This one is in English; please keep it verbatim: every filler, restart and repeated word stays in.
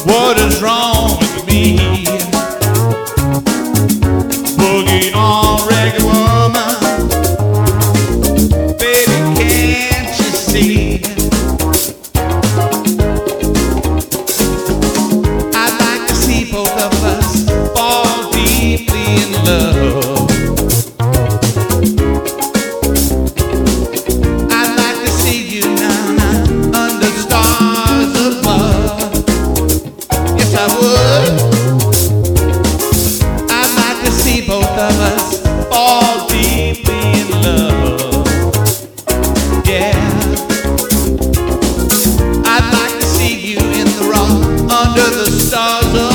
What is wrong with me? Boogie on reggae woman, baby, can't you see? I'd like to see both of us fall deeply in love. I'd like to see you now, now under stars above. Yes, I would. I'd like to see both of us fall deeply in love. Yeah. I'd like to see you in the rock under the stars above.